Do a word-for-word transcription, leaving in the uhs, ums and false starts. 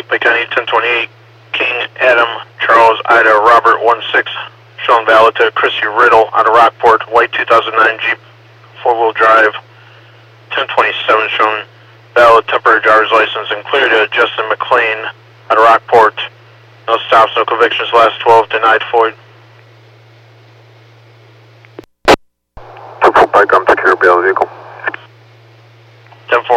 Lake County, ten twenty-eight, King, Adam, Charles, Ida, Robert, one six, shown valid to Chrissy Riddle out of Rockport, white two thousand nine Jeep, four-wheel drive, ten twenty-seven, shown valid temporary driver's license, and clear to Justin McLean out of Rockport, no stops, no convictions, last twelve, denied Floyd. ten four, Pike, I'm taking care of the vehicle. ten four.